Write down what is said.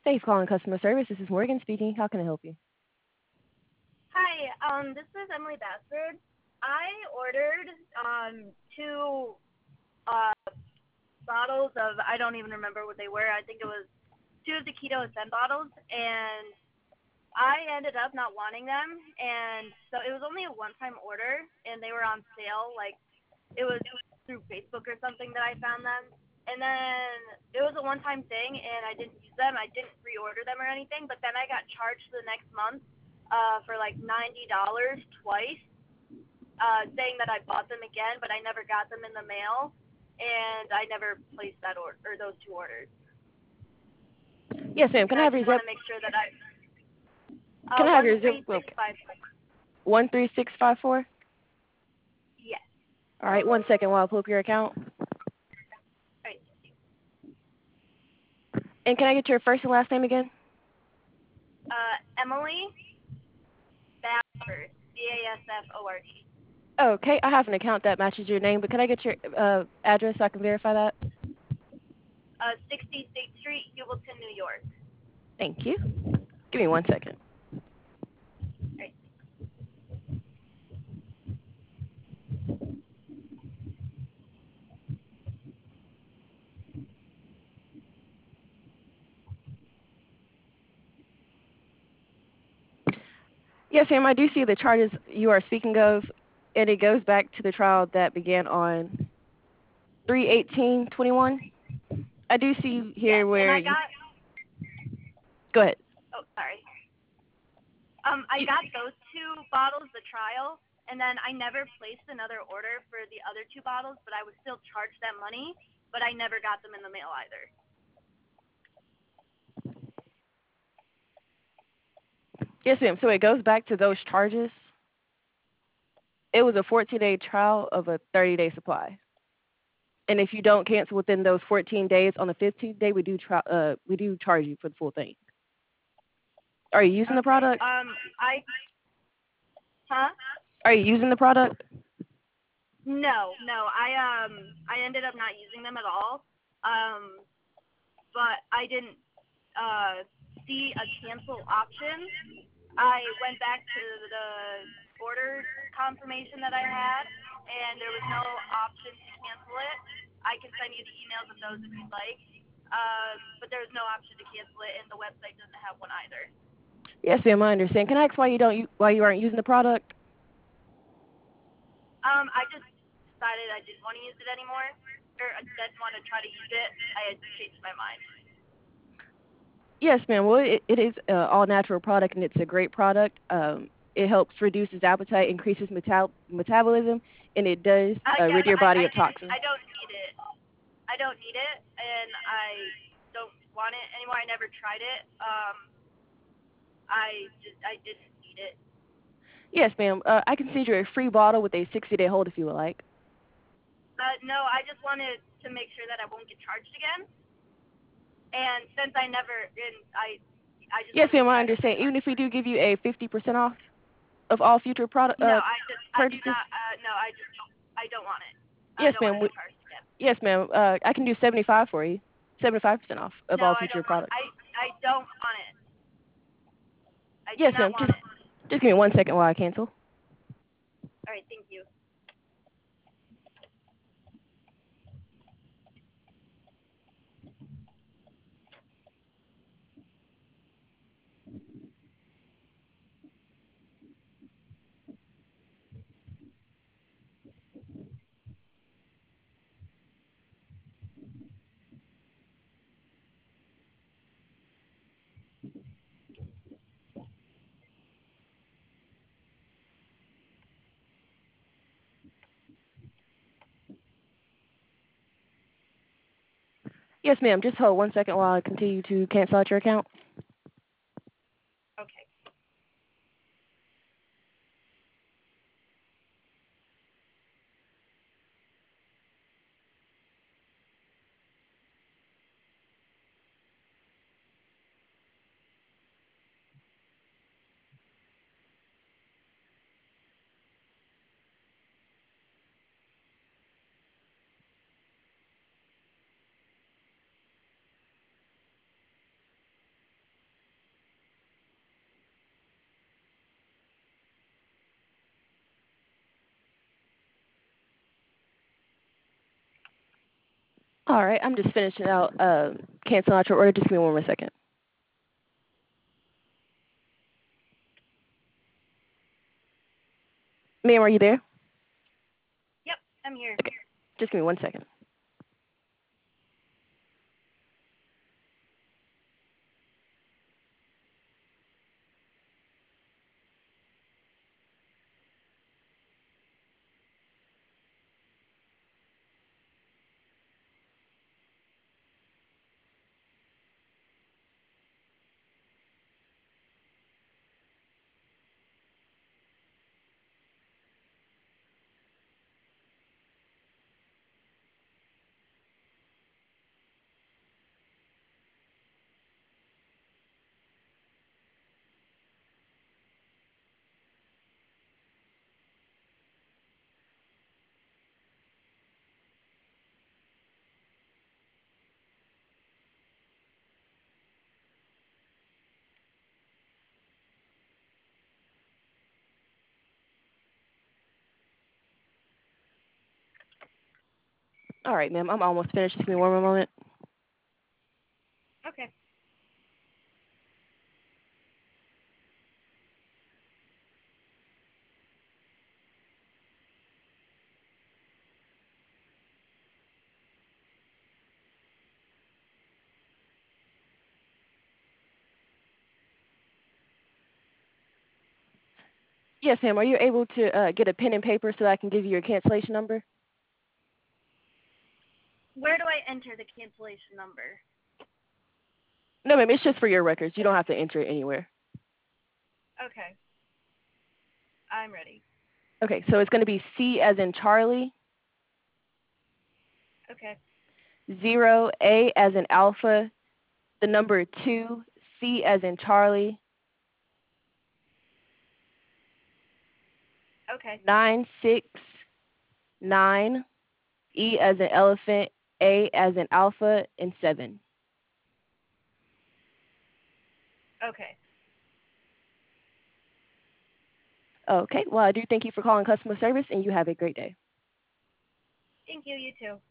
Thank you for calling customer service. This is Morgan speaking. How can I help you? Hi, this is Emily Bassford. I ordered two uh, bottles of, I don't even remember what they were. I think it was two of the Keto Ascend bottles, and I ended up not wanting them. And so it was only a one-time order, and they were on sale. Like, it was through Facebook or something that I found them. And then it was a one-time thing, and I didn't use them. I didn't reorder them or anything. But then I got charged the next month for like $90 twice, saying that I bought them again, but I never got them in the mail, and I never placed that order or those two orders. Yes, ma'am. Can And I I have your just want zip? to make sure that I Can I have one your zip? three six Okay. five. 13654. Yes. All right. 1 second while I pull up your account. Right. And can I get your first and last name again? Emily Bassford. Bassford. Okay. I have an account that matches your name, but can I get your address so I can verify that? 60 State Street, Hubleton, New York. Thank you. Give me 1 second. Right. Yes, ma'am. I do see the charges you are speaking of, and it goes back to the trial that began on 3/18/21. I do see Yes, here and where I you got. go ahead. Oh, sorry. I got those two bottles, the trial, and then I never placed another order for the other two bottles, but I was still charged that money, but I never got them in the mail either. Yes, ma'am. So it goes back to those charges. It was a 14-day trial of a 30-day supply. And if you don't cancel within those 14 days, on the 15th day, we do charge you for the full thing. Are you using the Okay. product? Huh? Are you using the product? No. I ended up not using them at all. But I didn't see a cancel option. I went back to the order confirmation that I had, and there was no option to cancel it. I can send you the emails of those if you'd like. But there's no option to cancel it, and the website doesn't have one either. Yes, ma'am. I understand. Can I ask why you aren't using the product? I just decided I didn't want to use it anymore, or I didn't want to try to use it. I had changed my mind. Yes, ma'am. Well, it is an all-natural product, and it's a great product. It helps reduces appetite, increases metabolism, and it does Yes, rid your body of toxins. I don't need it. I don't need it, and I don't want it anymore. I never tried it. I didn't need it. Yes, ma'am. I can send you a free bottle with a 60-day hold if you would like. No, I just wanted to make sure that I won't get charged again. And since I never, and I just Yes, want to ma'am. make sure I I don't get understand. Even if charged. we do give you a 50% off of all future product No, I do purchases. not. No, I don't want it. I Yes, don't want ma'am. to get charged again. Yes, ma'am. I can do 75 for you. 75% off of No, all I future don't want. products. I don't want it. I do Yes, not ma'am. want Just it. just give me 1 second while I cancel. All right, thank you. Yes, ma'am. Just hold 1 second while I continue to cancel out your account. Okay. All right, I'm just finishing out canceling out your order. Just give me one more second. Ma'am, are you there? Yep, I'm here. Okay, just give me one second. All right, ma'am, I'm almost finished. Just give me one more moment. Okay. Yes, ma'am. Are you able to get a pen and paper so I can give you your cancellation number? Where do I enter the cancellation number? No, ma'am. It's just for your records. You don't have to enter it anywhere. Okay. I'm ready. Okay, so it's going to be C as in Charlie, Okay. 0, A as in Alpha, the number 2, C as in Charlie, Okay. 969, E as in Elephant, A as in Alpha, and 7. Okay. Okay, well, I do thank you for calling customer service, and you have a great day. Thank you. You too.